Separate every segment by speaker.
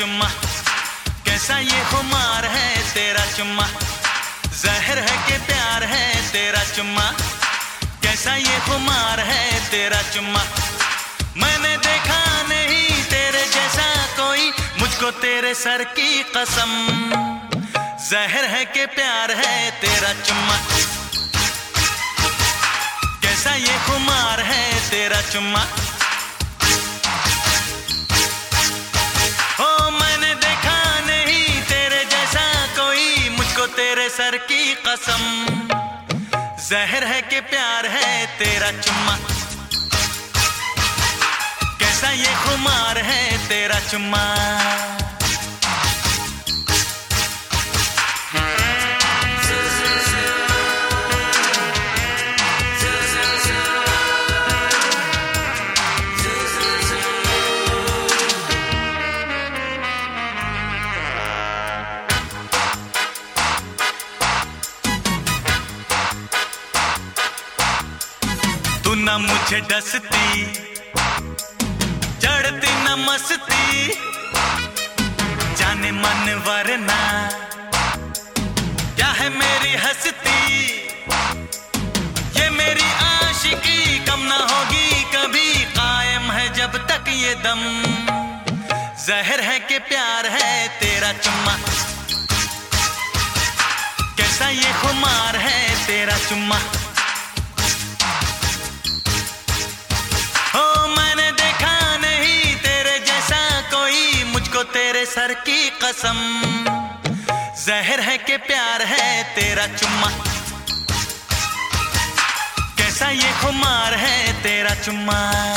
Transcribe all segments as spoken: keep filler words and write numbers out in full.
Speaker 1: चुम्मा, कैसा ये खुमार है तेरा चुम्मा, जहर है कि प्यार है तेरा चुम्मा, कैसा ये खुमार है तेरा चुम्मा। मैंने देखा नहीं तेरे जैसा कोई, मुझको तेरे सर की कसम, जहर है कि प्यार है तेरा चुम्मा, कैसा ये खुमार है तेरा चुम्मा। ओ मैंने देखा नहीं तेरे जैसा कोई, मुझको तेरे सर की कसम, जहर है कि प्यार है तेरा चुम्मा, कैसा ये खुमार है तेरा चुम्मा। तू न मुझे डसती, चढ़ती न मस्ती, जाने मन वरना क्या है मेरी हस्ती। ये मेरी आशिकी कम ना होगी कभी, कायम है जब तक ये दम, जहर है कि प्यार है तेरा चुम्मा, कैसा ये खुमार है तेरा चुम्मा। तेरे सर की कसम, जहर है कि प्यार है तेरा चुम्मा, कैसा ये खुमार है तेरा चुम्मा।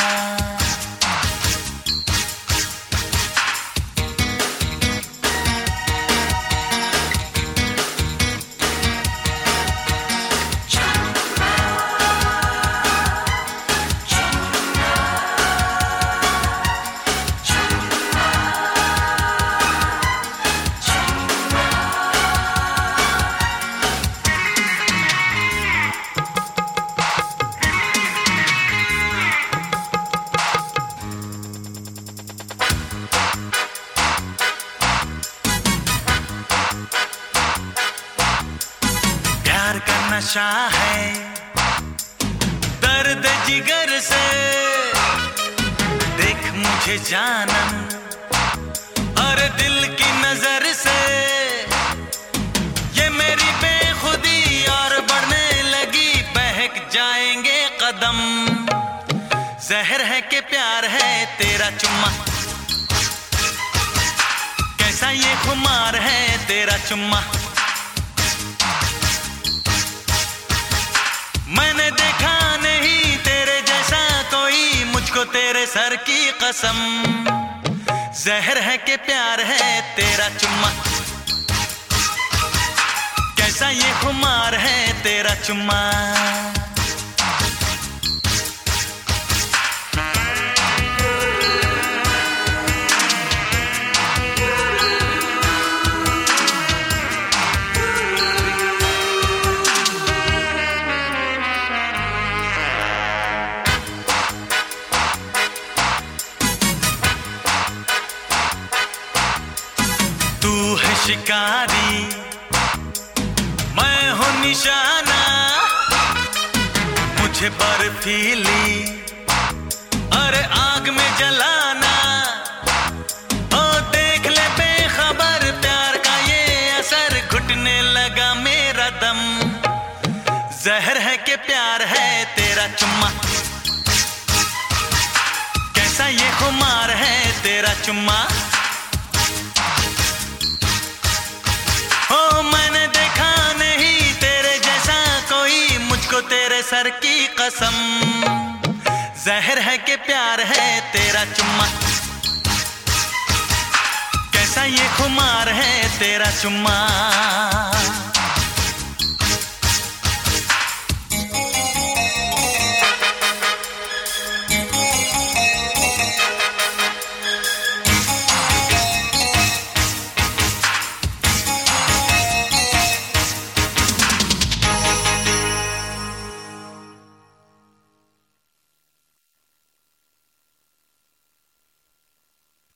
Speaker 1: प्यार का नशा है दर्द जिगर से, देख मुझे जानम और दिल की नजर से, ये मेरी बेखुदी और बढ़ने लगी, बहक जाएंगे कदम, जहर है कि प्यार है तेरा चुम्मा, कैसा ये खुमार है तेरा चुम्मा। मैंने देखा नहीं तेरे जैसा कोई, मुझको तेरे सर की कसम, जहर है कि प्यार है तेरा चुम्मा, कैसा ये खुमार है तेरा चुम्मा। तू है शिकारी, मैं हूँ निशाना, मुझे बर्फीली अरे आग में जलाना। ओ देख ले बेखबर प्यार का ये असर, घुटने लगा मेरा दम, जहर है कि प्यार है तेरा चुम्मा, कैसा ये खुमार है तेरा चुम्मा। ओ मैंने देखा नहीं तेरे जैसा कोई, मुझको तेरे सर की कसम, जहर है कि प्यार है तेरा चुम्मा, कैसा ये खुमार है तेरा चुम्मा।